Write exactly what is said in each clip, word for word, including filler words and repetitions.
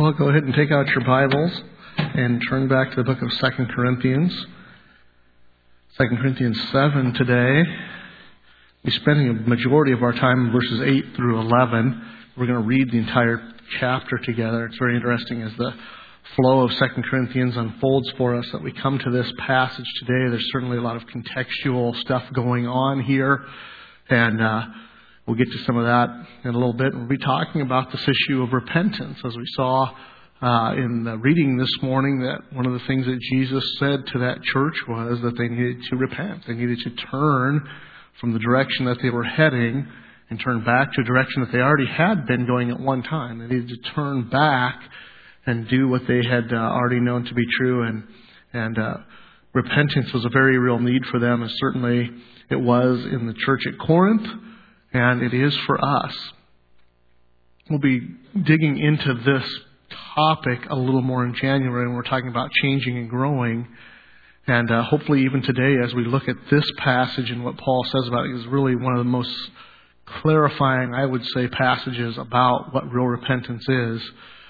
Well, go ahead and take out your Bibles and turn back to the book of Second Corinthians. Second Corinthians seven today. We're spending a majority of our time in verses eight through eleven. We're going to read the entire chapter together. It's very interesting as the flow of Second Corinthians unfolds for us that we come to this passage today. There's certainly a lot of contextual stuff going on here, and uh, we'll get to some of that in a little bit. We'll be talking about this issue of repentance, as we saw uh, in the reading this morning, that one of the things that Jesus said to that church was that they needed to repent. They needed to turn from the direction that they were heading and turn back to a direction that they already had been going at one time. They needed to turn back and do what they had uh, already known to be true. And, and uh, repentance was a very real need for them, and certainly it was in the church at Corinth, and it is for us. We'll be digging into this topic a little more in January when we're talking about changing and growing. And uh, hopefully even today, as we look at this passage and what Paul says about it, is really one of the most clarifying, I would say, passages about what real repentance is.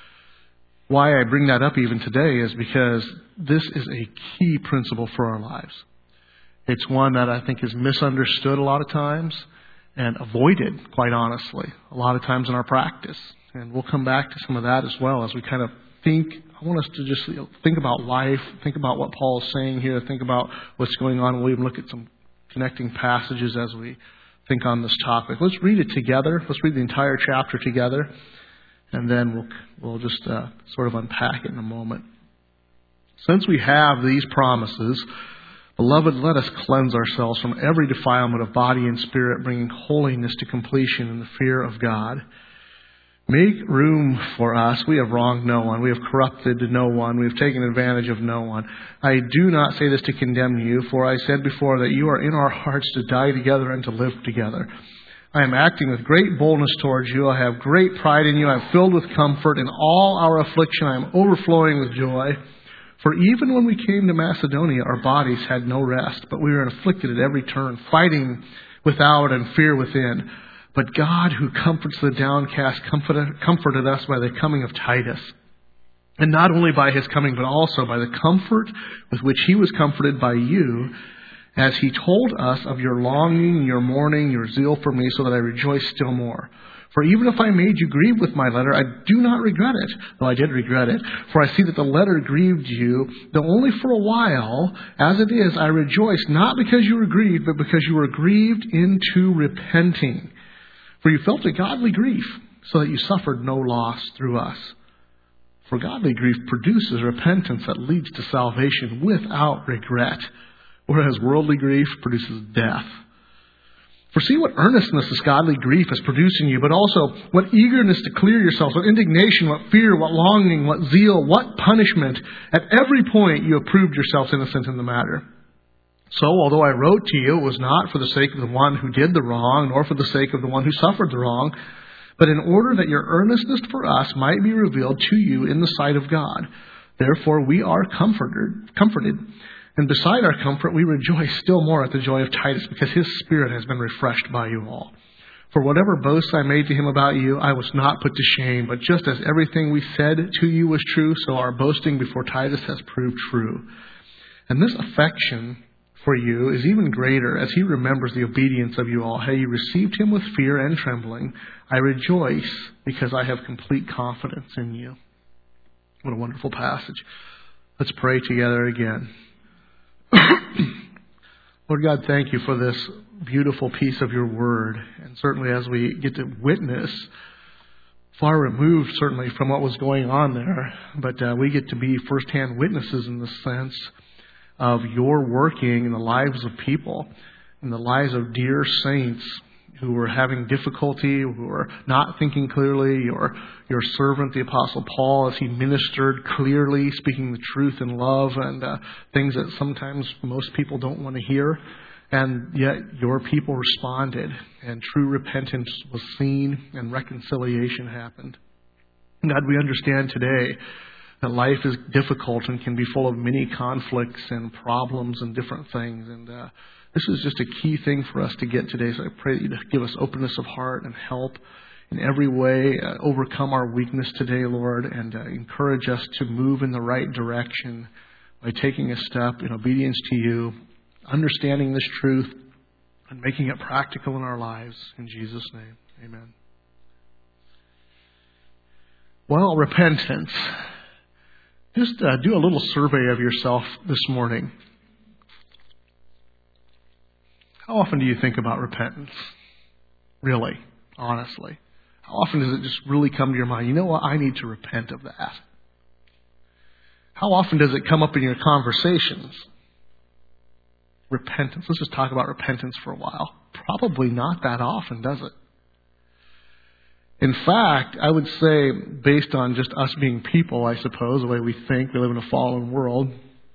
Why I bring that up even today is because this is a key principle for our lives. It's one that I think is misunderstood a lot of times and avoided, quite honestly, a lot of times in our practice. And we'll come back to some of that as well as we kind of think. I want us to just think about life, think about what Paul is saying here, think about what's going on. We'll even look at some connecting passages as we think on this topic. Let's read it together. Let's read the entire chapter together, and then we'll we'll just uh, sort of unpack it in a moment. Since we have these promises, beloved, let us cleanse ourselves from every defilement of body and spirit, bringing holiness to completion in the fear of God. Make room for us. We have wronged no one. We have corrupted no one. We have taken advantage of no one. I do not say this to condemn you, for I said before that you are in our hearts to die together and to live together. I am acting with great boldness towards you. I have great pride in you. I am filled with comfort. In all our affliction, I am overflowing with joy. For even when we came to Macedonia, our bodies had no rest, but we were afflicted at every turn, fighting without and fear within. But God, who comforts the downcast, comforted, comforted us by the coming of Titus. And not only by his coming, but also by the comfort with which he was comforted by you, as he told us of your longing, your mourning, your zeal for me, so that I rejoice still more. For even if I made you grieve with my letter, I do not regret it, though I did regret it. For I see that the letter grieved you, though only for a while. As it is, I rejoice, not because you were grieved, but because you were grieved into repenting. For you felt a godly grief, so that you suffered no loss through us. For godly grief produces repentance that leads to salvation without regret, whereas worldly grief produces death. For see what earnestness this godly grief has produced in you, but also what eagerness to clear yourselves, what indignation, what fear, what longing, what zeal, what punishment. At every point you have proved yourselves innocent in the matter. So, although I wrote to you, it was not for the sake of the one who did the wrong, nor for the sake of the one who suffered the wrong, but in order that your earnestness for us might be revealed to you in the sight of God. Therefore we are comforted, comforted. And beside our comfort, we rejoice still more at the joy of Titus, because his spirit has been refreshed by you all. For whatever boast I made to him about you, I was not put to shame. But just as everything we said to you was true, so our boasting before Titus has proved true. And this affection for you is even greater, as he remembers the obedience of you all, how you received him with fear and trembling. I rejoice because I have complete confidence in you. What a wonderful passage. Let's pray together again. Lord God, thank you for this beautiful piece of your word. And certainly as we get to witness, far removed certainly from what was going on there, but uh, we get to be firsthand witnesses in the sense of your working in the lives of people, in the lives of dear saints who were having difficulty, who were not thinking clearly. Your, your servant, the Apostle Paul, as he ministered clearly, speaking the truth in love, and uh, things that sometimes most people don't want to hear. And yet your people responded, and true repentance was seen, and reconciliation happened. God, we understand today that life is difficult and can be full of many conflicts and problems and different things. And uh, this is just a key thing for us to get today. So I pray that you give us openness of heart and help in every way uh, overcome our weakness today, Lord, and uh, encourage us to move in the right direction by taking a step in obedience to you, understanding this truth, and making it practical in our lives. In Jesus' name, amen. Well, repentance. Just uh, do a little survey of yourself this morning. How often do you think about repentance? Really, honestly. How often does it just really come to your mind? You know what? I need to repent of that. How often does it come up in your conversations? Repentance. Let's just talk about repentance for a while. Probably not that often, does it? In fact, I would say, based on just us being people, I suppose, the way we think, we live in a fallen world,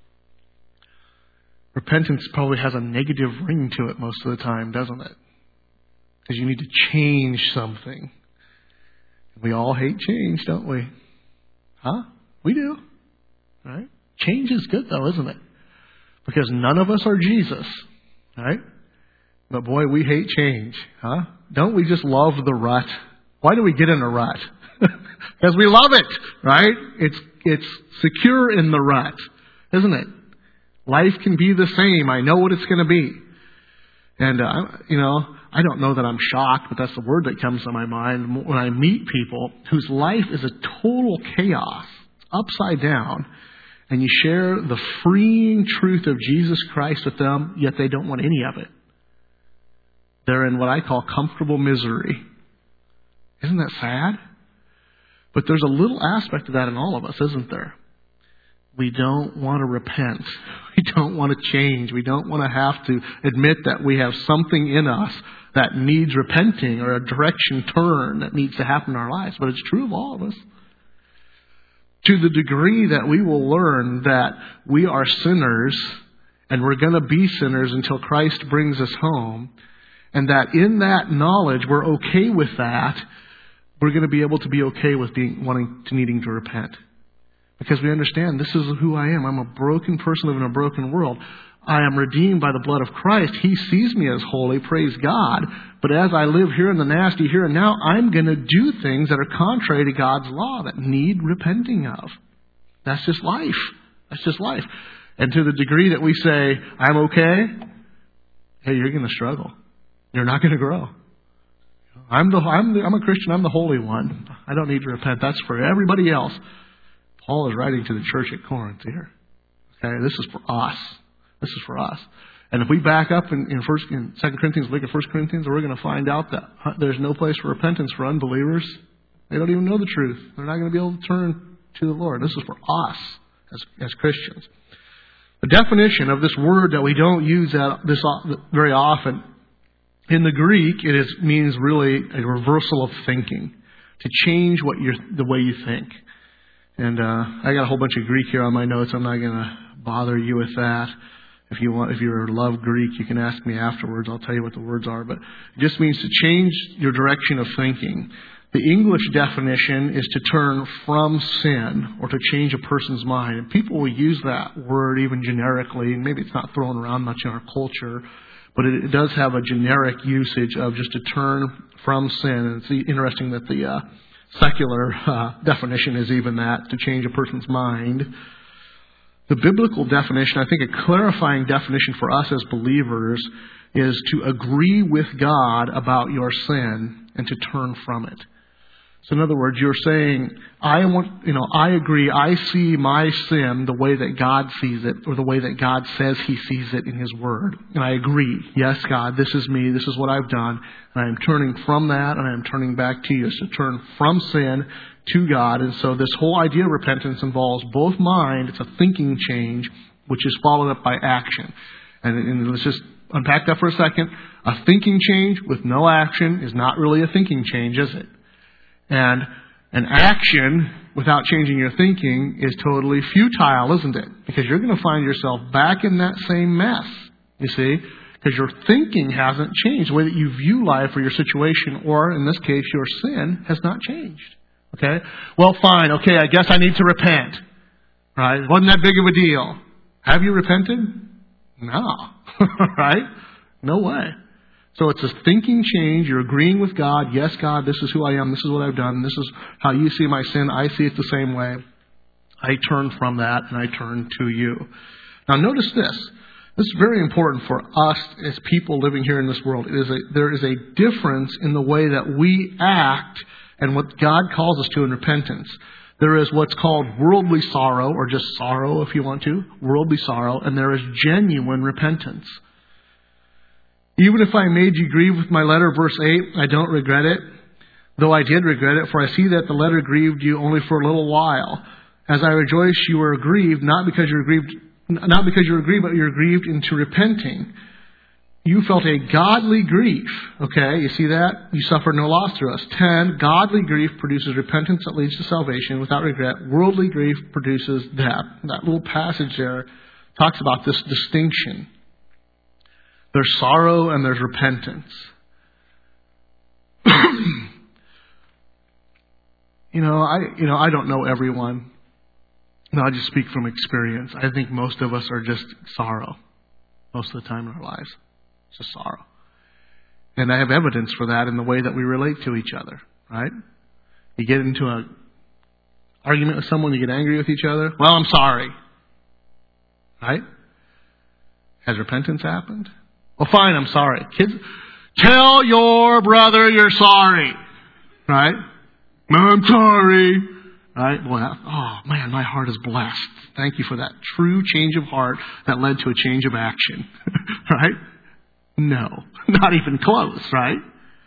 repentance probably has a negative ring to it most of the time, doesn't it? Because you need to change something. We all hate change, don't we? Huh? We do. Right? Change is good, though, isn't it? Because none of us are Jesus. Right? But boy, we hate change. Huh? Don't we just love the rut? Why do we get in a rut? Because we love it, right? It's it's secure in the rut, isn't it? Life can be the same. I know what it's going to be. And, uh, you know, I don't know that I'm shocked, but that's the word that comes to my mind when I meet people whose life is a total chaos, upside down, and you share the freeing truth of Jesus Christ with them, yet they don't want any of it. They're in what I call comfortable misery. Isn't that sad? But there's a little aspect of that in all of us, isn't there? We don't want to repent. We don't want to change. We don't want to have to admit that we have something in us that needs repenting or a direction turn that needs to happen in our lives. But it's true of all of us. To the degree that we will learn that we are sinners and we're going to be sinners until Christ brings us home, and that in that knowledge we're okay with that, we're going to be able to be okay with being wanting to needing to repent. Because we understand this is who I am. I'm a broken person living in a broken world. I am redeemed by the blood of Christ. He sees me as holy, praise God. But as I live here in the nasty here and now, I'm going to do things that are contrary to God's law that need repenting of. That's just life. That's just life. And to the degree that we say, I'm okay, hey, you're going to struggle. You're not going to grow. I'm the, I'm the, I'm a Christian. I'm the holy one. I don't need to repent. That's for everybody else. Paul is writing to the church at Corinth here. Okay, this is for us. This is for us. And if we back up in, in First, in Second Corinthians, look at First Corinthians, we're going to find out that there's no place for repentance for unbelievers. They don't even know the truth. They're not going to be able to turn to the Lord. This is for us as, as Christians. The definition of this word that we don't use that this very often, in the Greek, it is, means really a reversal of thinking, to change what you're, the way you think. And uh, I got a whole bunch of Greek here on my notes. I'm not going to bother you with that. If you want, if you love Greek, you can ask me afterwards. I'll tell you what the words are. But it just means to change your direction of thinking. The English definition is to turn from sin or to change a person's mind. And people will use that word even generically. And maybe it's not thrown around much in our culture. But it, it does have a generic usage of just to turn from sin. And it's interesting that the uh, secular uh, definition is even that, to change a person's mind. The biblical definition, I think a clarifying definition for us as believers, is to agree with God about your sin and to turn from it. So in other words, you're saying, I want, you know, I agree, I see my sin the way that God sees it, or the way that God says He sees it in His Word. And I agree, yes, God, this is me, this is what I've done, and I am turning from that, and I am turning back to you. So turn from sin to God. And so this whole idea of repentance involves both mind, it's a thinking change, which is followed up by action. And, and let's just unpack that for a second. A thinking change with no action is not really a thinking change, is it? And an action without changing your thinking is totally futile, isn't it? Because you're going to find yourself back in that same mess, you see? Because your thinking hasn't changed. The way that you view life or your situation, or in this case, your sin, has not changed. Okay? Well, fine. Okay, I guess I need to repent. Right? It wasn't that big of a deal. Have you repented? No. Right? No way. So it's a thinking change. You're agreeing with God. Yes, God, this is who I am. This is what I've done. This is how you see my sin. I see it the same way. I turn from that and I turn to you. Now notice this. This is very important for us as people living here in this world. It is a, there is a difference in the way that we act and what God calls us to in repentance. There is what's called worldly sorrow, or just sorrow if you want to, worldly sorrow, and there is genuine repentance. Even if I made you grieve with my letter, verse eight, I don't regret it, though I did regret it, for I see that the letter grieved you only for a little while. As I rejoice, you were grieved, not because you were grieved, not because you were grieved, but you were grieved into repenting. You felt a godly grief. Okay, you see that? You suffered no loss through us. ten, godly grief produces repentance that leads to salvation without regret. Worldly grief produces death. That little passage there talks about this distinction. There's sorrow and there's repentance. you know, I you know I don't know everyone. No, I just speak from experience. I think most of us are just sorrow most of the time in our lives. It's just sorrow. And I have evidence for that in the way that we relate to each other, right? You get into an argument with someone, you get angry with each other. Well, I'm sorry. Right? Has repentance happened? Well, fine, I'm sorry. Kids, tell your brother you're sorry. Right? I'm sorry. Right? Boy, oh man, my heart is blessed. Thank you for that true change of heart that led to a change of action. Right? No, not even close, right?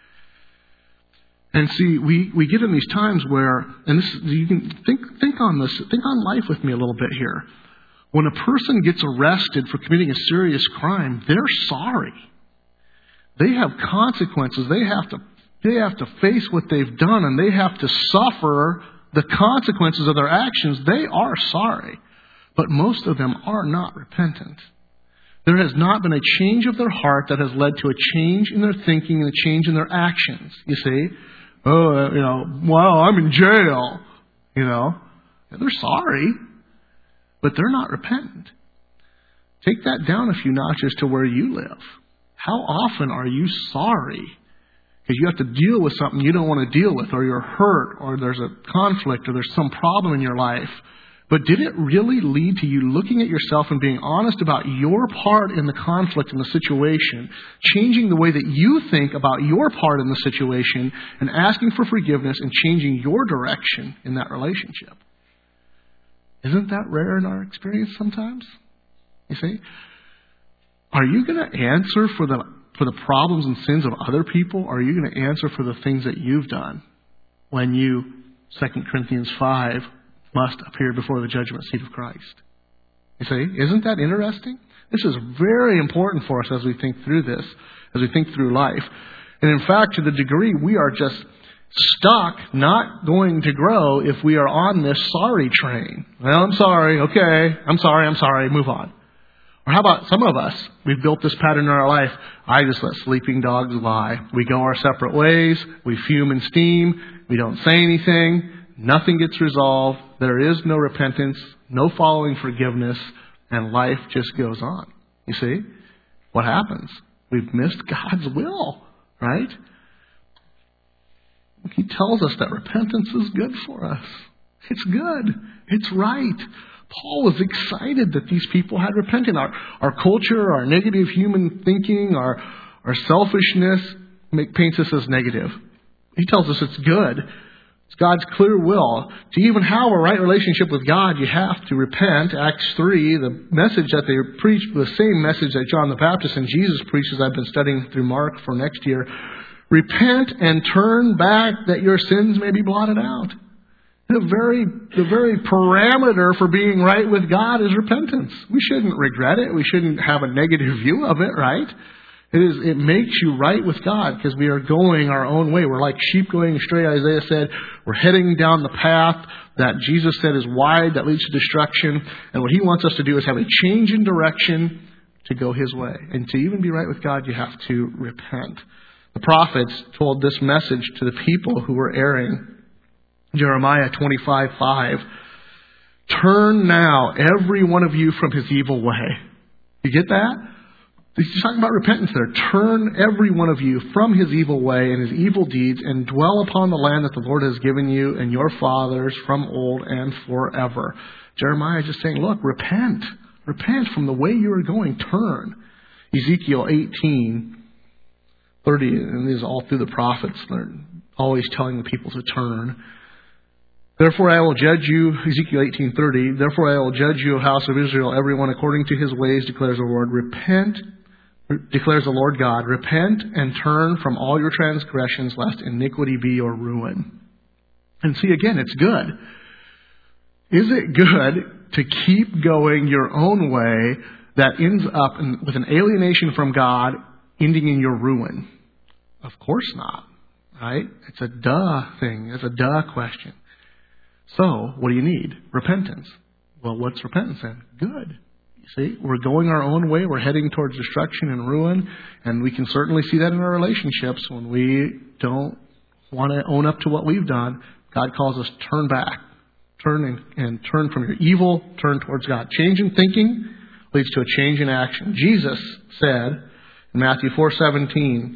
And see, we, we get in these times where, and this you can think think on this, think on life with me a little bit here. When a person gets arrested for committing a serious crime, they're sorry. They have consequences. They have to they have to face what they've done, and they have to suffer the consequences of their actions. They are sorry. But most of them are not repentant. There has not been a change of their heart that has led to a change in their thinking and a change in their actions. You see? Oh, you know, well, I'm in jail. You know? They're sorry, but they're not repentant. Take that down a few notches to where you live. How often are you sorry? Because you have to deal with something you don't want to deal with, or you're hurt, or there's a conflict, or there's some problem in your life. But did it really lead to you looking at yourself and being honest about your part in the conflict in the situation, changing the way that you think about your part in the situation, and asking for forgiveness and changing your direction in that relationship? Isn't that rare in our experience sometimes? You see? Are you going to answer for the for the problems and sins of other people, or are you going to answer for the things that you've done when you, Second Corinthians five, must appear before the judgment seat of Christ? You see, isn't that interesting? This is very important for us as we think through this, as we think through life. And in fact, to the degree we are just stuck, not going to grow if we are on this sorry train. Well, I'm sorry, okay, I'm sorry, I'm sorry, move on. Or how about some of us, we've built this pattern in our life. I just let sleeping dogs lie. We go our separate ways, we fume and steam, we don't say anything, nothing gets resolved, there is no repentance, no following forgiveness, and life just goes on. You see? What happens? We've missed God's will, right? He tells us that repentance is good for us. It's good. It's right. Paul was excited that these people had repented. Our, our culture, our negative human thinking, our, our selfishness make, paints us as negative. He tells us it's good. It's God's clear will. To even have a right relationship with God, you have to repent. Acts three, the message that they preached, the same message that John the Baptist and Jesus preached, as I've been studying through Mark for next year. Repent and turn back that your sins may be blotted out. The very, the very parameter for being right with God is repentance. We shouldn't regret it. We shouldn't have a negative view of it, right? It is. It makes you right with God because we are going our own way. We're like sheep going astray, Isaiah said. We're heading down the path that Jesus said is wide, that leads to destruction. And what He wants us to do is have a change in direction to go His way. And to even be right with God, you have to repent. The prophets told this message to the people who were erring. Jeremiah twenty-five five. Turn now, every one of you, from his evil way. You get that? He's talking about repentance there. Turn every one of you from his evil way and his evil deeds and dwell upon the land that the Lord has given you and your fathers from old and forever. Jeremiah is just saying, look, repent. Repent from the way you are going. Turn. Ezekiel eighteen, thirty, and this is all through the prophets. They're always telling the people to turn. Therefore I will judge you, Ezekiel eighteen thirty, therefore I will judge you, O house of Israel, everyone according to his ways, declares the Lord. Repent, declares the Lord God. Repent and turn from all your transgressions, lest iniquity be your ruin. And see, again, it's good. Is it good to keep going your own way that ends up in, with an alienation from God, ending in your ruin? Of course not, right? It's a duh thing. It's a duh question. So, what do you need? Repentance. Well, what's repentance then? Good. You see, we're going our own way. We're heading towards destruction and ruin. And we can certainly see that in our relationships when we don't want to own up to what we've done. God calls us turn back. Turn and, and turn from your evil. Turn towards God. Change in thinking leads to a change in action. Jesus said in Matthew four seventeen,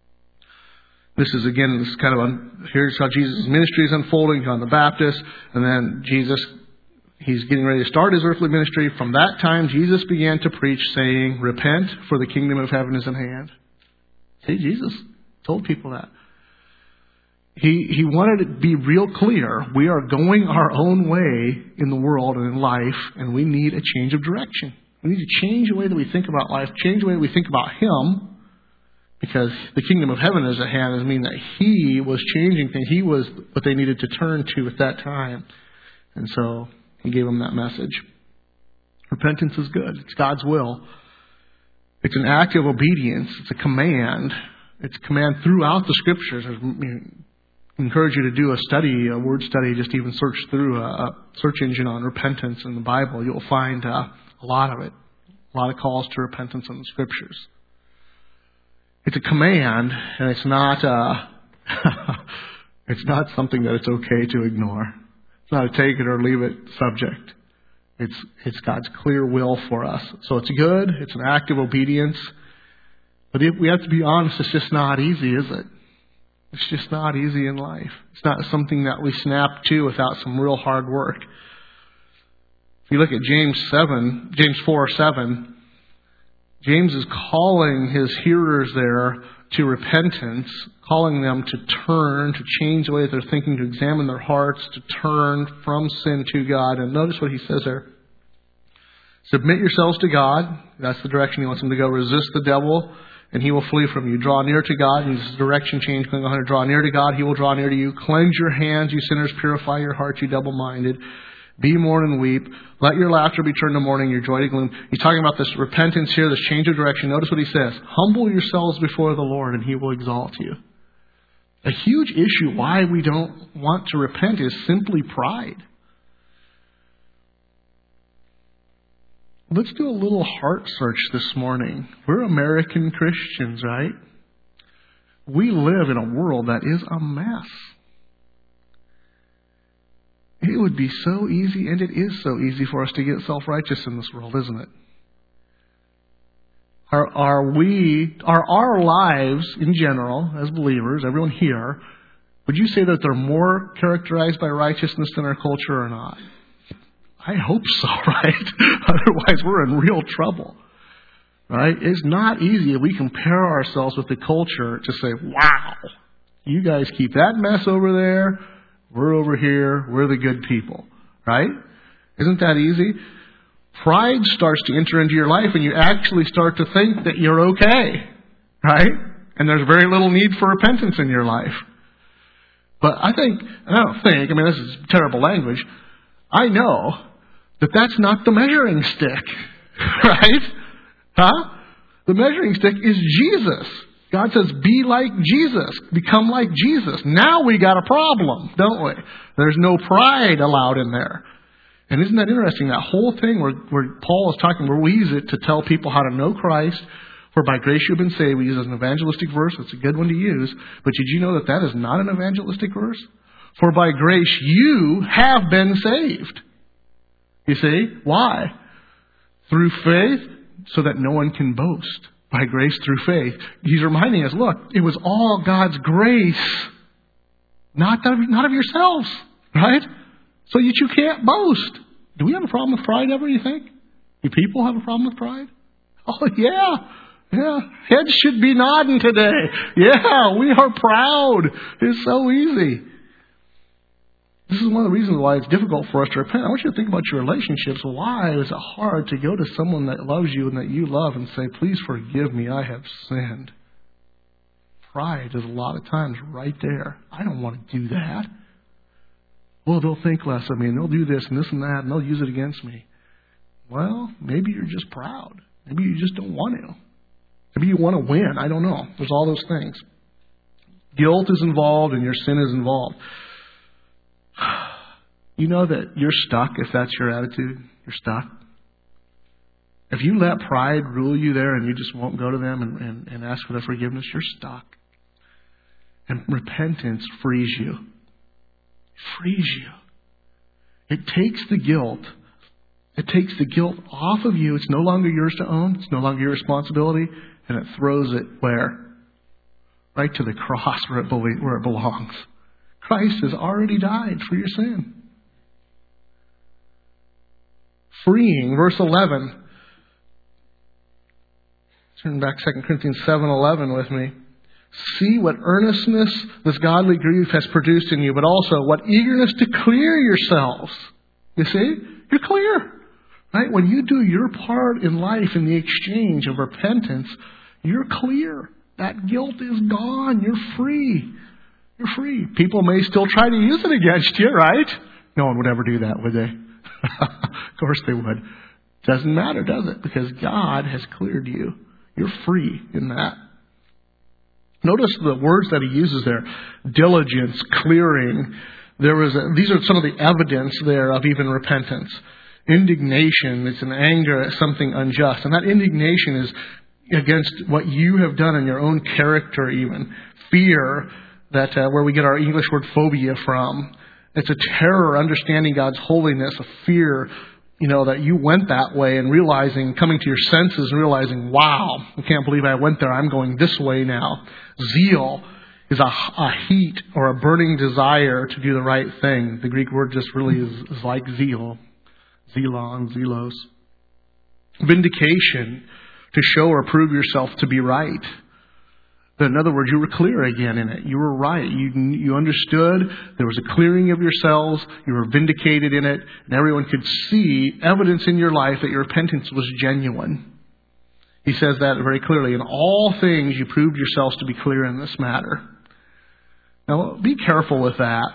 this is, again, this is kind of, a, here's how Jesus' ministry is unfolding, John the Baptist, and then Jesus, he's getting ready to start his earthly ministry. From that time, Jesus began to preach, saying, repent, for the kingdom of heaven is at hand. See, Jesus told people that. He, he wanted it to be real clear. We are going our own way in the world and in life, and we need a change of direction. We need to change the way that we think about life, change the way we think about Him, because the kingdom of heaven is at hand. Doesn't mean that He was changing things. He was what they needed to turn to at that time. And so He gave them that message. Repentance is good. It's God's will. It's an act of obedience. It's a command. It's a command throughout the Scriptures. I encourage you to do a study, a word study, just even search through a search engine on repentance in the Bible. You'll find uh, a lot of it. A lot of calls to repentance in the Scriptures. It's a command, and it's not uh, it's not something that it's okay to ignore. It's not a take it or leave it subject. It's it's God's clear will for us. So it's good. It's an act of obedience. But if we have to be honest, it's just not easy, is it? It's just not easy in life. It's not something that we snap to without some real hard work. If you look at James seven, James four seven. James is calling his hearers there to repentance, calling them to turn, to change the way that they're thinking, to examine their hearts, to turn from sin to God. And notice what he says there. Submit yourselves to God. That's the direction he wants them to go. Resist the devil, and he will flee from you. Draw near to God. And this is direction change going on. Draw near to God, he will draw near to you. Cleanse your hands, you sinners. Purify your hearts, you double-minded. Be mourn and weep. Let your laughter be turned to mourning, your joy to gloom. He's talking about this repentance here, this change of direction. Notice what he says. Humble yourselves before the Lord, and He will exalt you. A huge issue why we don't want to repent is simply pride. Let's do a little heart search this morning. We're American Christians, right? We live in a world that is a mess. It would be so easy, and it is so easy for us to get self-righteous in this world, isn't it? Are, are we, are our lives in general, as believers, everyone here, would you say that they're more characterized by righteousness than our culture or not? I hope so, right? Otherwise, we're in real trouble, right? It's not easy if we compare ourselves with the culture to say, wow, you guys keep that mess over there. We're over here. We're the good people, right? Isn't that easy? Pride starts to enter into your life and you actually start to think that you're okay, right? And there's very little need for repentance in your life. But I think, I don't think, I mean, this is terrible language. I know that that's not the measuring stick, right? Huh? The measuring stick is Jesus. God says, be like Jesus. Become like Jesus. Now we got a problem, don't we? There's no pride allowed in there. And isn't that interesting? That whole thing where, where Paul is talking, where we use it to tell people how to know Christ, for by grace you've been saved. We use it as an evangelistic verse. It's a good one to use. But did you know that that is not an evangelistic verse? For by grace you have been saved. You see? Why? Through faith, so that no one can boast. by grace through faith. He's reminding us, look, it was all God's grace, not of, not of yourselves, right? So that you can't boast. Do we have a problem with pride ever, you think? Do people have a problem with pride? Oh, yeah. Yeah. Heads should be nodding today. Yeah, we are proud. It's so easy. This is one of the reasons why it's difficult for us to repent. I want you to think about your relationships. Why is it hard to go to someone that loves you and that you love and say, please forgive me, I have sinned? Pride is a lot of times right there. I don't want to do that. Well, they'll think less of me, and they'll do this and this and that, and they'll use it against me. Well, maybe you're just proud. Maybe you just don't want to. Maybe you want to win. I don't know. There's all those things. Guilt is involved and your sin is involved. You know that you're stuck if that's your attitude. You're stuck. If you let pride rule you there and you just won't go to them and, and, and ask for their forgiveness, you're stuck. And repentance frees you. Frees you. It takes the guilt. It takes the guilt off of you. It's no longer yours to own. It's no longer your responsibility. And it throws it where? Right to the cross where it, be- where it belongs. Christ has already died for your sin. Freeing, verse eleven. Turn back Second Corinthians seven eleven with me. See what earnestness this godly grief has produced in you, but also what eagerness to clear yourselves. You see? You're clear. Right? When you do your part in life in the exchange of repentance, you're clear. That guilt is gone. You're free. You're free. People may still try to use it against you, right? No one would ever do that, would they? Of course they would. Doesn't matter, does it? Because God has cleared you. You're free in that. Notice the words that he uses there. Diligence, clearing. There was a, these are some of the evidence there of even repentance. Indignation, it's an anger at something unjust. And that indignation is against what you have done in your own character even. Fear, that uh, where we get our English word phobia from. It's a terror, understanding God's holiness, a fear, you know, that you went that way and realizing, coming to your senses and realizing, wow, I can't believe I went there. I'm going this way now. Zeal is a, a heat or a burning desire to do the right thing. The Greek word just really is, is like zeal. Zelon, zelos. Vindication, to show or prove yourself to be right. In other words, you were clear again in it. You were right. You you understood. There was a clearing of yourselves. You were vindicated in it. And everyone could see evidence in your life that your repentance was genuine. He says that very clearly. In all things, you proved yourselves to be clear in this matter. Now, be careful with that.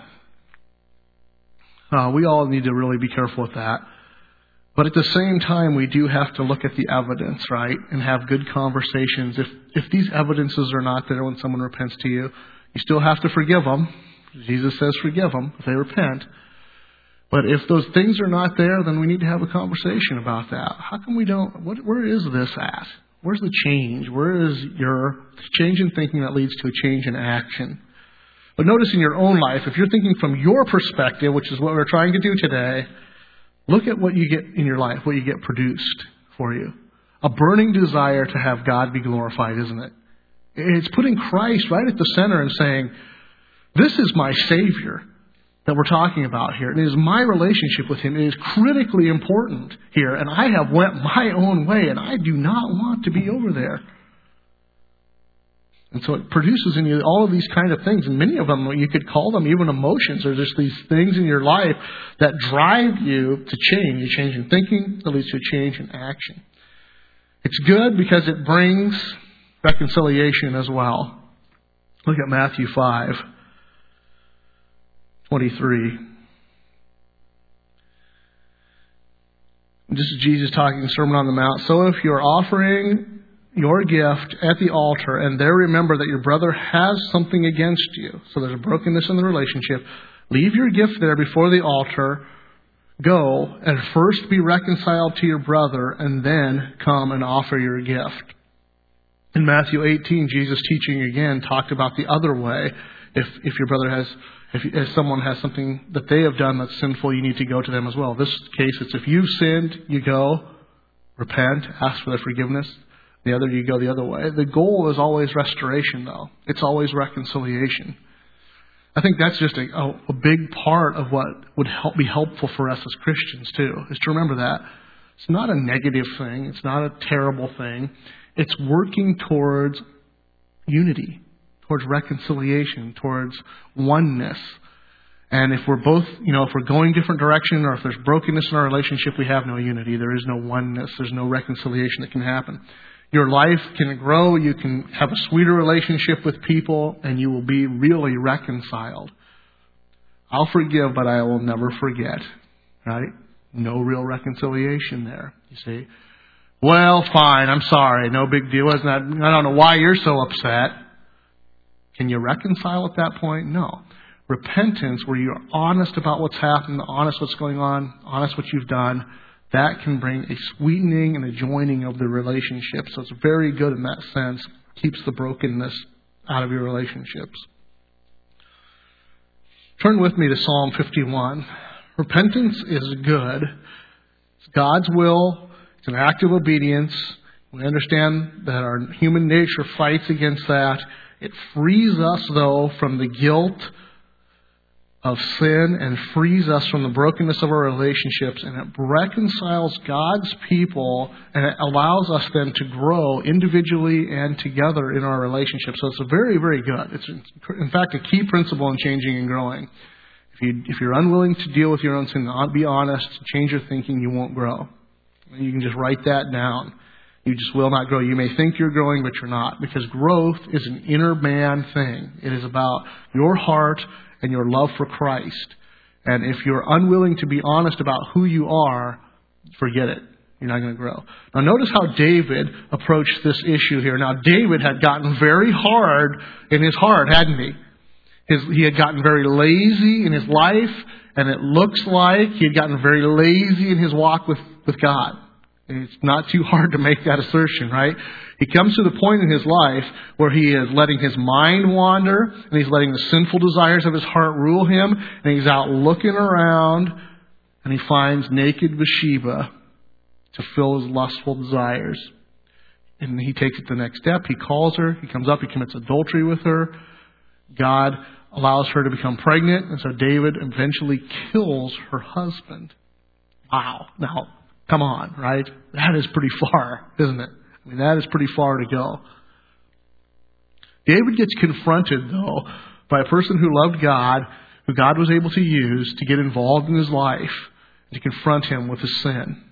Uh, we all need to really be careful with that. But at the same time, we do have to look at the evidence, right? And have good conversations. If if these evidences are not there when someone repents to you, you still have to forgive them. Jesus says forgive them if they repent. But if those things are not there, then we need to have a conversation about that. How come we don't? What, where is this at? Where's the change? Where is your change in thinking that leads to a change in action? But notice in your own life, if you're thinking from your perspective, which is what we're trying to do today, look at what you get in your life, what you get produced for you. A burning desire to have God be glorified, isn't it? It's putting Christ right at the center and saying, this is my Savior that we're talking about here. It is my relationship with Him. It is critically important here. And I have went my own way, and I do not want to be over there. And so it produces in you all of these kind of things. And many of them, you could call them even emotions. There's just these things in your life that drive you to change. A change in thinking that leads to a change in action. It's good because it brings reconciliation as well. Look at Matthew five twenty-three. This is Jesus talking in the Sermon on the Mount. So if you're offering your gift at the altar, and there remember that your brother has something against you. So there's a brokenness in the relationship. Leave your gift there before the altar. Go and first be reconciled to your brother, and then come and offer your gift. In Matthew eighteen, Jesus teaching again talked about the other way. If if your brother has, if, if someone has something that they have done that's sinful, you need to go to them as well. In this case, it's if you've sinned, you go, repent, ask for their forgiveness. The other, you go the other way. The goal is always restoration, though. It's always reconciliation. I think that's just a, a, a big part of what would help be helpful for us as Christians, too, is to remember that. It's not a negative thing. It's not a terrible thing. It's working towards unity, towards reconciliation, towards oneness. And if we're both, you know, if we're going different direction, or if there's brokenness in our relationship, we have no unity. There is no oneness. There's no reconciliation that can happen. Your life can grow. You can have a sweeter relationship with people, and you will be really reconciled. I'll forgive, but I will never forget. Right? No real reconciliation there. You see? Well, fine. I'm sorry. No big deal. Isn't that, I don't know why you're so upset. Can you reconcile at that point? No. Repentance, where you're honest about what's happened, honest what's going on, honest what you've done, that can bring a sweetening and a joining of the relationship. So it's very good in that sense. Keeps the brokenness out of your relationships. Turn with me to Psalm fifty-one. Repentance is good. It's God's will. It's an act of obedience. We understand that our human nature fights against that. It frees us, though, from the guilt of sin and frees us from the brokenness of our relationships, and it reconciles God's people, and it allows us then to grow individually and together in our relationships. So it's a very, very good. It's, in fact, a key principle in changing and growing. If, you, if you're unwilling to deal with your own sin, be honest, change your thinking, you won't grow. You can just write that down. You just will not grow. You may think you're growing, but you're not, because growth is an inner man thing. It is about your heart and your love for Christ. And if you're unwilling to be honest about who you are, forget it. You're not going to grow. Now notice how David approached this issue here. Now David had gotten very hard in his heart, hadn't he? His, he had gotten very lazy in his life, and it looks like he had gotten very lazy in his walk with, with God. And it's not too hard to make that assertion, right? He comes to the point in his life where he is letting his mind wander, and he's letting the sinful desires of his heart rule him, and he's out looking around, and he finds naked Bathsheba to fill his lustful desires. And he takes it the next step. He calls her. He comes up. He commits adultery with her. God allows her to become pregnant, and so David eventually kills her husband. Wow. Now, come on, right? That is pretty far, isn't it? I mean, that is pretty far to go. David gets confronted, though, by a person who loved God, who God was able to use to get involved in his life, to confront him with his sin.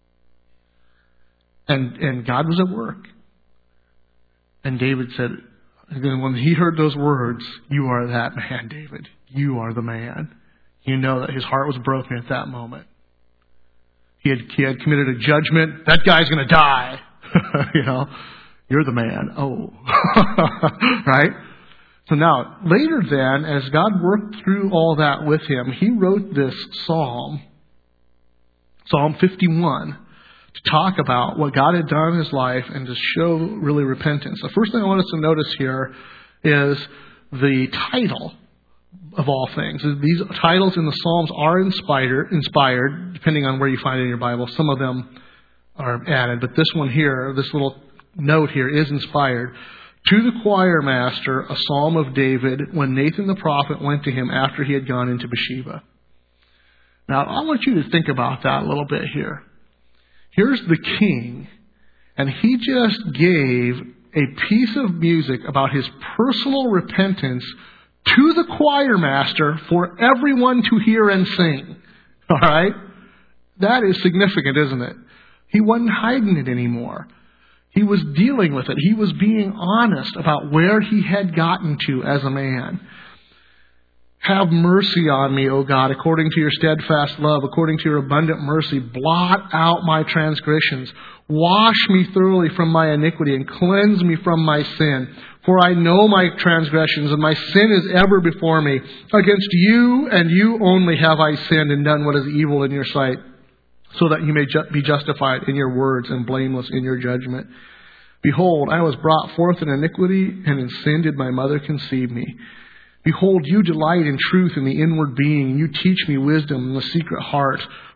And, and God was at work. And David said, and then when he heard those words, "You are that man, David. You are the man." You know that his heart was broken at that moment. He had, he had committed a judgment. That guy's going to die. You know, you're the man. Oh, right? So now, later then, as God worked through all that with him, he wrote this psalm, Psalm fifty-one, to talk about what God had done in his life and to show really repentance. The first thing I want us to notice here is the title of all things. These titles in the Psalms are inspired, inspired, depending on where you find it in your Bible. Some of them are added, but this one here, this little note here, is inspired. To the choir master, a psalm of David, when Nathan the prophet went to him after he had gone into Bathsheba. Now, I want you to think about that a little bit here. Here's the king, and he just gave a piece of music about his personal repentance to the choir master for everyone to hear and sing. All right? That is significant, isn't it? He wasn't hiding it anymore. He was dealing with it. He was being honest about where he had gotten to as a man. Have mercy on me, O God, according to your steadfast love, according to your abundant mercy. Blot out my transgressions. Wash me thoroughly from my iniquity and cleanse me from my sin. For I know my transgressions, and my sin is ever before me. Against you and you only have I sinned and done what is evil in your sight, so that you may ju- be justified in your words and blameless in your judgment. Behold, I was brought forth in iniquity, and in sin did my mother conceive me. Behold, you delight in truth in the inward being. You teach me wisdom in the secret heart.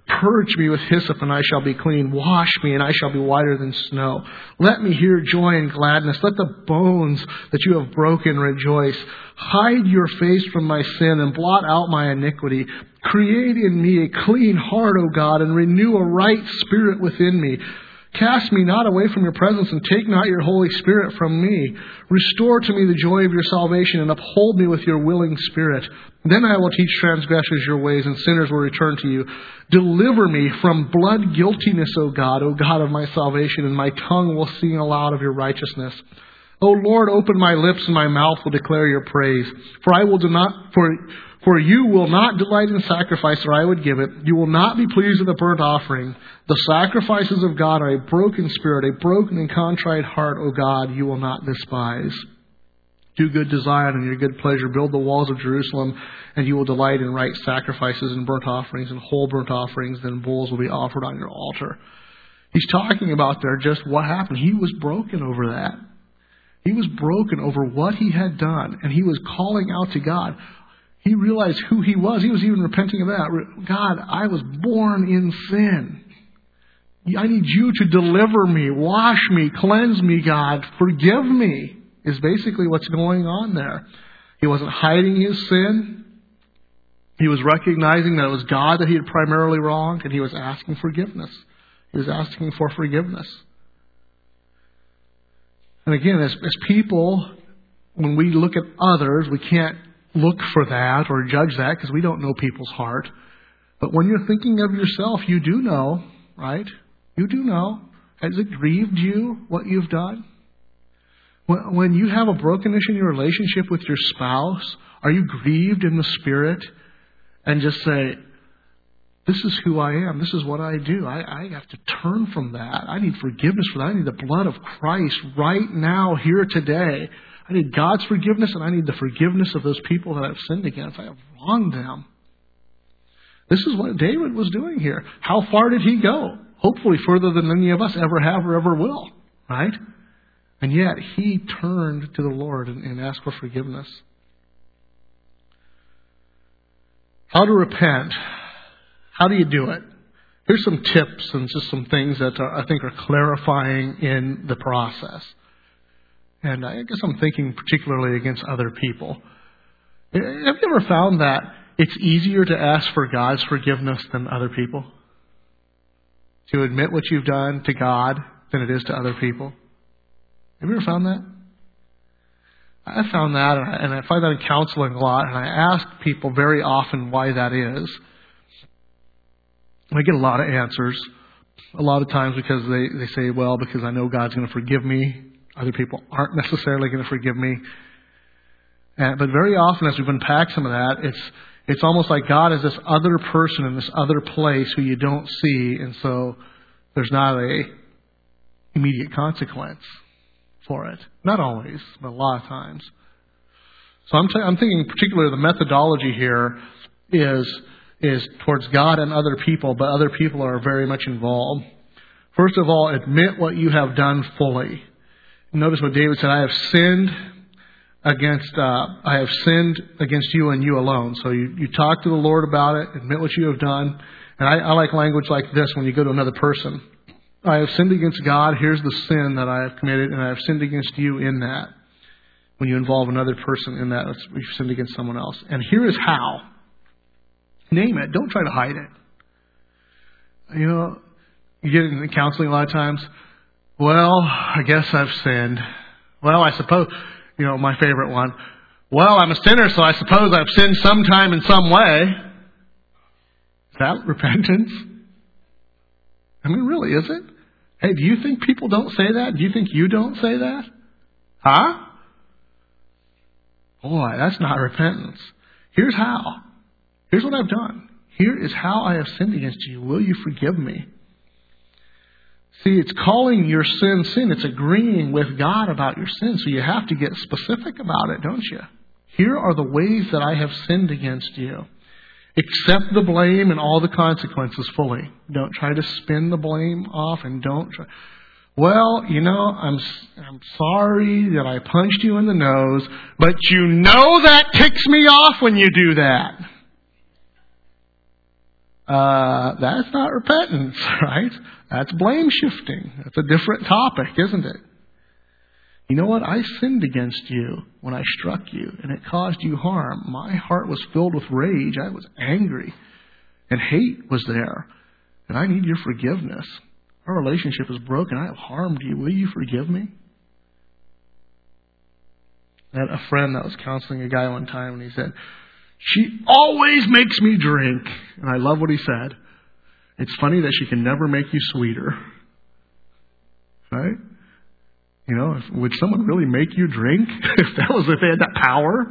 Purge me with hyssop, and I shall be clean. Wash me, and I shall be whiter than snow. Let me hear joy and gladness. Let the bones that you have broken rejoice. Hide your face from my sin, and blot out my iniquity. Create in me a clean heart, O God, and renew a right spirit within me. Cast me not away from your presence, and take not your Holy Spirit from me. Restore to me the joy of your salvation, and uphold me with your willing spirit. Then I will teach transgressors your ways, and sinners will return to you. Deliver me from blood guiltiness, O God, O God of my salvation, and my tongue will sing aloud of your righteousness. O Lord, open my lips, and my mouth will declare your praise. For I will do not, for For you will not delight in sacrifice, or I would give it. You will not be pleased with a burnt offering. The sacrifices of God are a broken spirit, a broken and contrite heart, O God, you will not despise. Do good to Zion and your good pleasure. Build the walls of Jerusalem, and you will delight in right sacrifices and burnt offerings and whole burnt offerings. Then bulls will be offered on your altar. He's talking about there just what happened. He was broken over that. He was broken over what he had done, and he was calling out to God. He realized who he was. He was even repenting of that. God, I was born in sin. I need you to deliver me, wash me, cleanse me, God. Forgive me, is basically what's going on there. He wasn't hiding his sin. He was recognizing that it was God that he had primarily wronged, and he was asking forgiveness. He was asking for forgiveness. And again, as, as people, when we look at others, we can't look for that or judge that because we don't know people's heart. But when you're thinking of yourself, you do know, right? You do know. Has it grieved you what you've done? When, when you have a brokenness in your relationship with your spouse, are you grieved in the spirit and just say, this is who I am. This is what I do. I, I have to turn from that. I need forgiveness for that. I need the blood of Christ right now, here today. I need God's forgiveness, and I need the forgiveness of those people that I've sinned against. I have wronged them. This is what David was doing here. How far did he go? Hopefully further than any of us ever have or ever will. Right? And yet he turned to the Lord and, and asked for forgiveness. How to repent. How do you do it? Here's some tips and just some things that are, I think are clarifying in the process. And I guess I'm thinking particularly against other people. Have you ever found that it's easier to ask for God's forgiveness than other people? To admit what you've done to God than it is to other people? Have you ever found that? I found that, and I find that in counseling a lot, and I ask people very often why that is. And I get a lot of answers. A lot of times because they, they say, well, because I know God's going to forgive me. Other people aren't necessarily going to forgive me. And, but very often as we've unpacked some of that, it's it's almost like God is this other person in this other place who you don't see, and so there's not a immediate consequence for it. Not always, but a lot of times. So I'm, t- I'm thinking particularly the methodology here is is towards God and other people, but other people are very much involved. First of all, admit what you have done fully. Notice what David said, I have sinned against, uh, I have sinned against you and you alone. So you, you talk to the Lord about it, admit what you have done. And I, I like language like this when you go to another person. I have sinned against God. Here's the sin that I have committed, and I have sinned against you in that. When you involve another person in that, you've sinned against someone else. And here is how. Name it. Don't try to hide it. You know, you get in counseling a lot of times. Well, I guess I've sinned. Well, I suppose, you know, my favorite one. Well, I'm a sinner, so I suppose I've sinned sometime in some way. Is that repentance? I mean, really, is it? Hey, do you think people don't say that? Do you think you don't say that? Huh? Boy, that's not repentance. Here's how. Here's what I've done. Here is how I have sinned against you. Will you forgive me? See, it's calling your sin sin. It's agreeing with God about your sin. So you have to get specific about it, don't you? Here are the ways that I have sinned against you. Accept the blame and all the consequences fully. Don't try to spin the blame off, and don't try. Well, you know, I'm I'm sorry that I punched you in the nose, but you know that ticks me off when you do that. Uh, that's not repentance, right? That's blame shifting. That's a different topic, isn't it? You know what? I sinned against you when I struck you, and it caused you harm. My heart was filled with rage. I was angry, and hate was there. And I need your forgiveness. Our relationship is broken. I have harmed you. Will you forgive me? I had a friend that was counseling a guy one time, and he said, she always makes me drink. And I love what he said. It's funny that she can never make you sweeter. Right? You know, if, would someone really make you drink? If that was, if they had that power,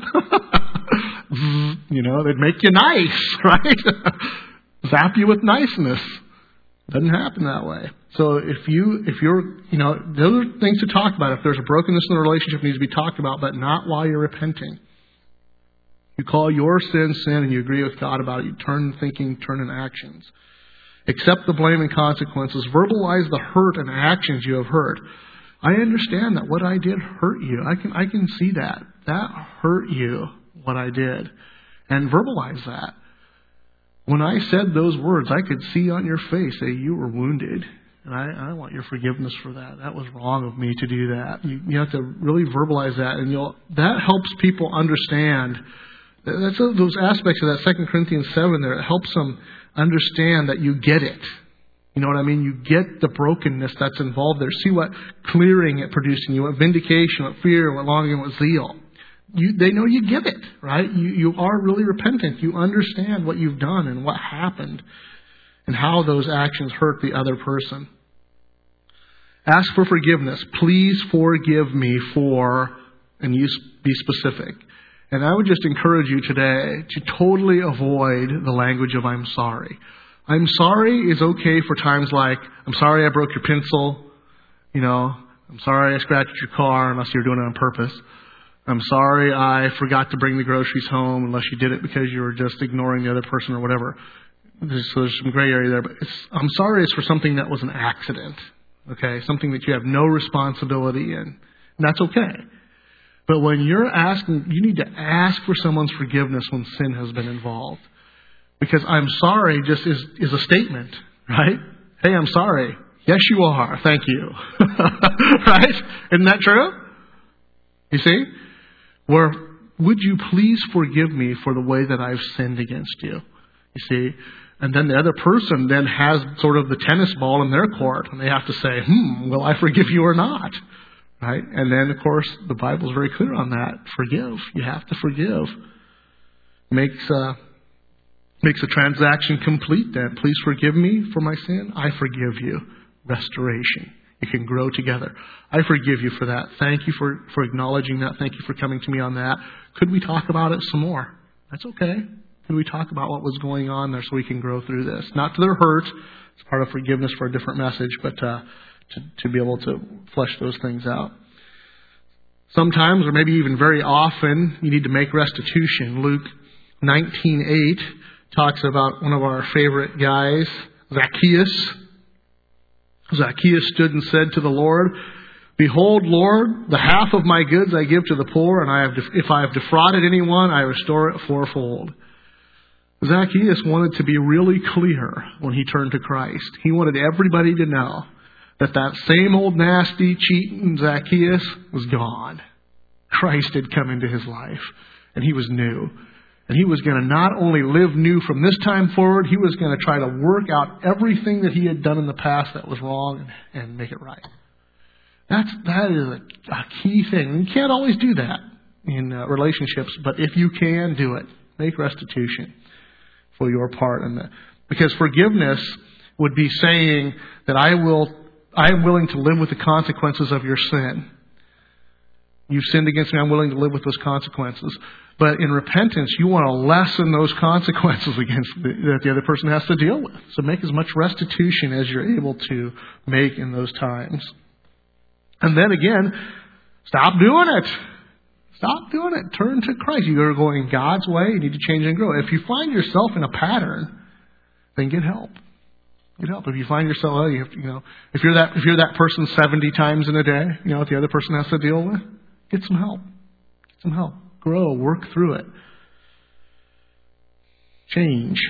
you know, they'd make you nice, right? Zap you with niceness. Doesn't happen that way. So if you, if you're, you know, those are things to talk about. If there's a brokenness in the relationship, it needs to be talked about, but not while you're repenting. You call your sin sin and you agree with God about it. You turn in thinking, turn in actions. Accept the blame and consequences. Verbalize the hurt and actions you have hurt. I understand that what I did hurt you. I can I can see that. That hurt you, what I did. And verbalize that. When I said those words, I could see on your face that you were wounded. And I, I want your forgiveness for that. That was wrong of me to do that. You, you have to really verbalize that. And you'll that helps people understand. That's those aspects of that Second Corinthians seven there. It helps them understand that you get it. You know what I mean? You get the brokenness that's involved there. See what clearing it produced in you, what vindication, what fear, what longing, what zeal. You, they know you get it, right? You, you are really repentant. You understand what you've done and what happened and how those actions hurt the other person. Ask for forgiveness. Please forgive me for, and you be specific. And I would just encourage you today to totally avoid the language of I'm sorry. I'm sorry is okay for times like, I'm sorry I broke your pencil. You know, I'm sorry I scratched your car unless you're doing it on purpose. I'm sorry I forgot to bring the groceries home unless you did it because you were just ignoring the other person or whatever. There's, so there's some gray area there. But it's, I'm sorry is for something that was an accident. Okay? Something that you have no responsibility in. And that's okay. But when you're asking, you need to ask for someone's forgiveness when sin has been involved. Because I'm sorry just is, is a statement, right? Hey, I'm sorry. Yes, you are. Thank you. Right? Isn't that true? You see? Where, would you please forgive me for the way that I've sinned against you? You see? And then the other person then has sort of the tennis ball in their court. And they have to say, hmm, will I forgive you or not? Right? And then, of course, the Bible is very clear on that. Forgive. You have to forgive. Makes... Uh, Makes the transaction complete then. Please forgive me for my sin. I forgive you. Restoration. You can grow together. I forgive you for that. Thank you for, for acknowledging that. Thank you for coming to me on that. Could we talk about it some more? That's okay. Could we talk about what was going on there so we can grow through this? Not to their hurt. It's part of forgiveness for a different message, but uh, to, to be able to flesh those things out. Sometimes, or maybe even very often, you need to make restitution. Luke nineteen eight talks about one of our favorite guys, Zacchaeus. Zacchaeus stood and said to the Lord, Behold, Lord, the half of my goods I give to the poor, and I have, if I have defrauded anyone, I restore it fourfold. Zacchaeus wanted to be really clear when he turned to Christ. He wanted everybody to know that that same old nasty, cheating Zacchaeus was gone. Christ had come into his life, and he was new. And he was going to not only live new from this time forward, he was going to try to work out everything that he had done in the past that was wrong and, and make it right. That's, that is a, a key thing. And you can't always do that in uh, relationships, but if you can, do it. Make restitution for your part in that. Because forgiveness would be saying that I will, I am willing to live with the consequences of your sin. You've sinned against me, I'm willing to live with those consequences. But in repentance, you want to lessen those consequences against the, that the other person has to deal with. So make as much restitution as you're able to make in those times. And then again, stop doing it. Stop doing it. Turn to Christ. You are going God's way. You need to change and grow. If you find yourself in a pattern, then get help. Get help. If you find yourself, oh, you have to, you know, if you're that if you're that person seventy times in a day, you know what the other person has to deal with, get some help. Get some help. Grow, work through it. Change.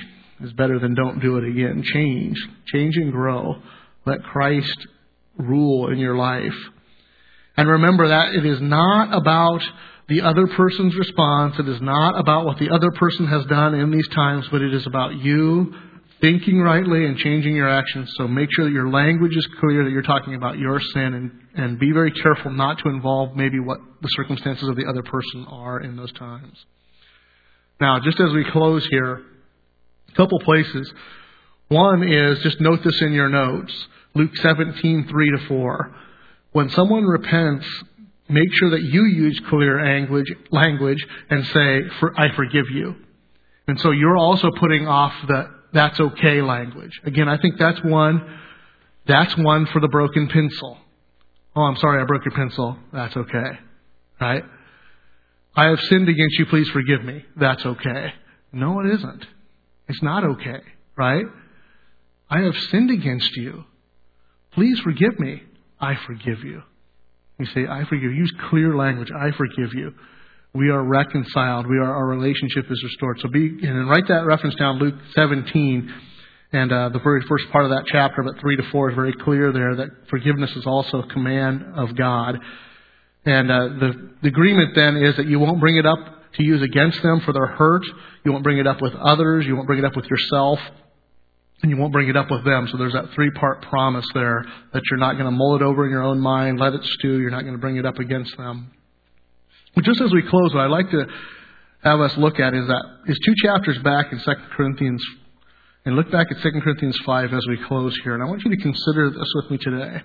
is better than don't do it again. Change. Change and grow. Let Christ rule in your life. And remember that it is not about the other person's response. It is not about what the other person has done in these times, but it is about you thinking rightly and changing your actions. So make sure that your language is clear, that you're talking about your sin, and, and be very careful not to involve maybe what the circumstances of the other person are in those times. Now, just as we close here, a couple places. One is, just note this in your notes, Luke seventeen, three to four. When someone repents, make sure that you use clear language, language and say, For, I forgive you. And so you're also putting off the that's okay language. Again, I think that's one, that's one for the broken pencil. Oh, I'm sorry, I broke your pencil. That's okay. Right? I have sinned against you. Please forgive me. That's okay. No, it isn't. It's not okay. Right? I have sinned against you. Please forgive me. I forgive you. You say, I forgive you. Use clear language. I forgive you. We are reconciled. We are, our relationship is restored. So be, and write that reference down, Luke seventeen. And uh, the very first part of that chapter, but three to four, is very clear there that forgiveness is also a command of God. And uh, the, the agreement then is that you won't bring it up to use against them for their hurt. You won't bring it up with others. You won't bring it up with yourself. And you won't bring it up with them. So there's that three-part promise there that you're not going to mull it over in your own mind, let it stew. You're not going to bring it up against them. But just as we close, what I'd like to have us look at is that is two chapters back in Second Corinthians, and look back at Second Corinthians five as we close here. And I want you to consider this with me today.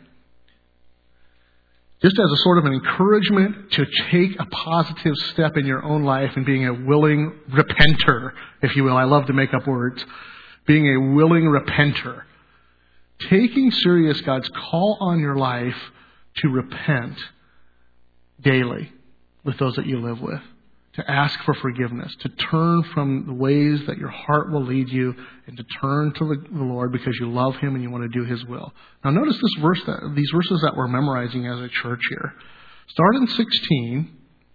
Just as a sort of an encouragement to take a positive step in your own life and being a willing repenter, if you will. I love to make up words. Being a willing repenter. Taking serious God's call on your life to repent daily with those that you live with. To ask for forgiveness. To turn from the ways that your heart will lead you and to turn to the Lord because you love Him and you want to do His will. Now notice this verse that, these verses that we're memorizing as a church here. Start in sixteen.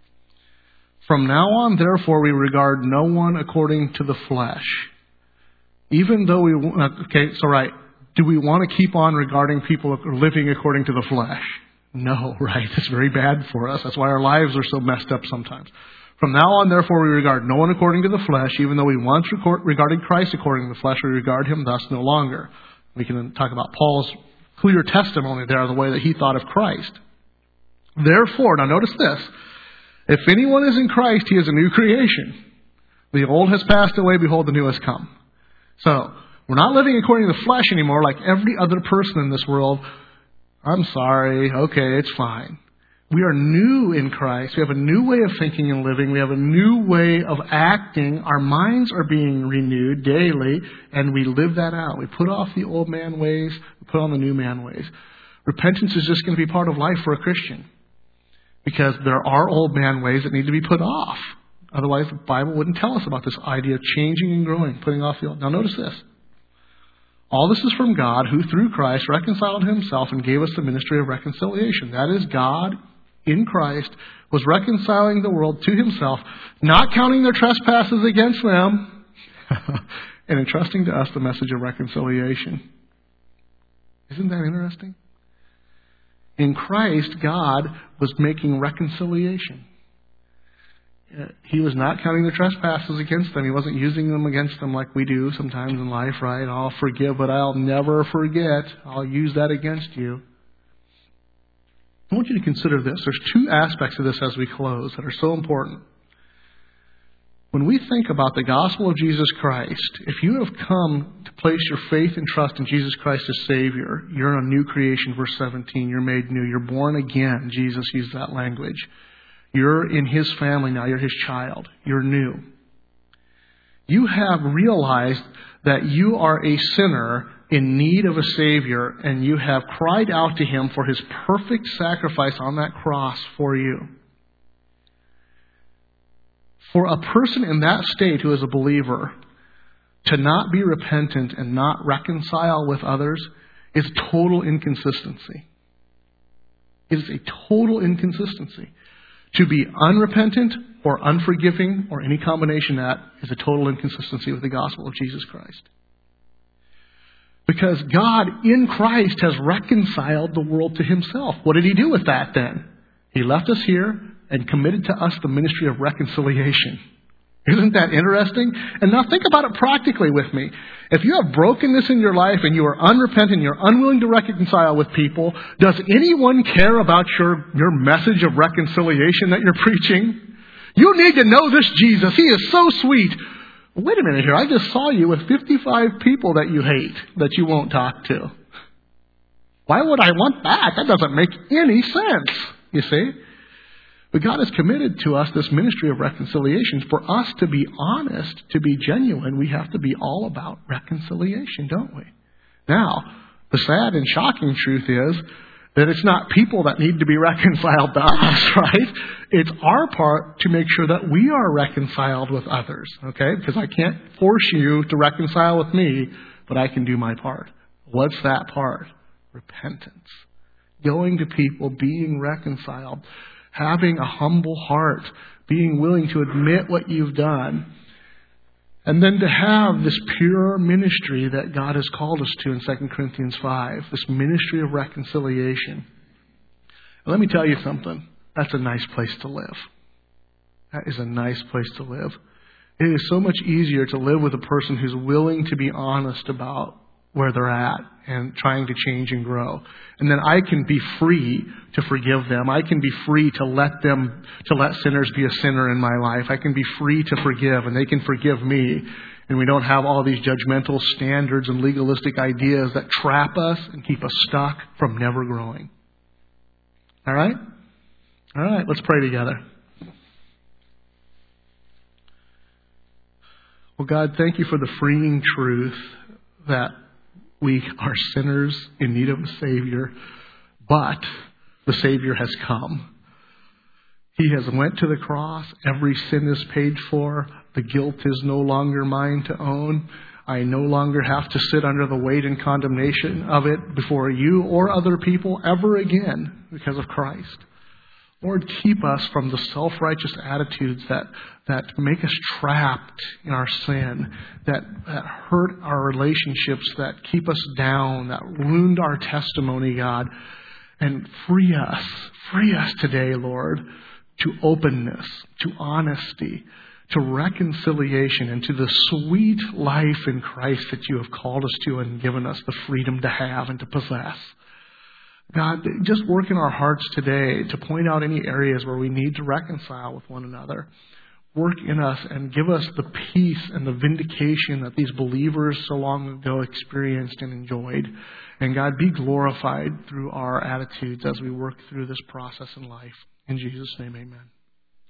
From now on, therefore, we regard no one according to the flesh. Even though we, okay, so right, do we want to keep on regarding people living according to the flesh? No, right? It's very bad for us. That's why our lives are so messed up sometimes. From now on, therefore, we regard no one according to the flesh, even though we once regarded Christ according to the flesh, we regard Him thus no longer. We can talk about Paul's clear testimony there, the way that he thought of Christ. Therefore, now notice this, if anyone is in Christ, he is a new creation. The old has passed away, behold, the new has come. So, we're not living according to the flesh anymore like every other person in this world. I'm sorry, okay, it's fine. We are new in Christ. We have a new way of thinking and living. We have a new way of acting. Our minds are being renewed daily, and we live that out. We put off the old man ways, we put on the new man ways. Repentance is just going to be part of life for a Christian, because there are old man ways that need to be put off. Otherwise, the Bible wouldn't tell us about this idea of changing and growing, putting off the old. Now notice this. All this is from God, who through Christ reconciled Himself and gave us the ministry of reconciliation. That is, God in Christ was reconciling the world to Himself, not counting their trespasses against them, and entrusting to us the message of reconciliation. Isn't that interesting? In Christ, God was making reconciliation. He was not counting their trespasses against them. He wasn't using them against them like we do sometimes in life, right? I'll forgive, but I'll never forget. I'll use that against you. I want you to consider this. There's two aspects of this as we close that are so important. When we think about the gospel of Jesus Christ, if you have come to place your faith and trust in Jesus Christ as Savior, you're a new creation, verse seventeen. You're made new. You're born again. Jesus used that language. You're in His family now. You're His child. You're new. You have realized that you are a sinner in need of a Savior, and you have cried out to Him for His perfect sacrifice on that cross for you. For a person in that state who is a believer to not be repentant and not reconcile with others is total inconsistency. It is a total inconsistency. To be unrepentant or unforgiving or any combination of that is a total inconsistency with the gospel of Jesus Christ. Because God in Christ has reconciled the world to himself. What did he do with that then? He left us here and committed to us the ministry of reconciliation. Isn't that interesting? And now think about it practically with me. If you have brokenness in your life and you are unrepentant, you're unwilling to reconcile with people, does anyone care about your, your message of reconciliation that you're preaching? You need to know this Jesus. He is so sweet. Wait a minute here. I just saw you with fifty-five people that you hate, that you won't talk to. Why would I want that? That doesn't make any sense, you see. But God has committed to us this ministry of reconciliation. For us to be honest, to be genuine, we have to be all about reconciliation, don't we? Now, the sad and shocking truth is that it's not people that need to be reconciled to us, right? It's our part to make sure that we are reconciled with others, okay? Because I can't force you to reconcile with me, but I can do my part. What's that part? Repentance. Going to people, being reconciled, having a humble heart, being willing to admit what you've done, and then to have this pure ministry that God has called us to in Second Corinthians five, this ministry of reconciliation. And let me tell you something. That's a nice place to live. That is a nice place to live. It is so much easier to live with a person who's willing to be honest about where they're at and trying to change and grow. And then I can be free to forgive them. I can be free to let them, to let sinners be a sinner in my life. I can be free to forgive and they can forgive me. And we don't have all these judgmental standards and legalistic ideas that trap us and keep us stuck from never growing. All right? All right, let's pray together. Well, God, thank you for the freeing truth that we are sinners in need of a Savior, but the Savior has come. He has went to the cross. Every sin is paid for. The guilt is no longer mine to own. I no longer have to sit under the weight and condemnation of it before you or other people ever again because of Christ. Lord, keep us from the self-righteous attitudes that, that make us trapped in our sin, that, that hurt our relationships, that keep us down, that wound our testimony, God. And free us, free us today, Lord, to openness, to honesty, to reconciliation, and to the sweet life in Christ that you have called us to and given us the freedom to have and to possess. God, just work in our hearts today to point out any areas where we need to reconcile with one another. Work in us and give us the peace and the vindication that these believers so long ago experienced and enjoyed. And God, be glorified through our attitudes as we work through this process in life. In Jesus' name, amen.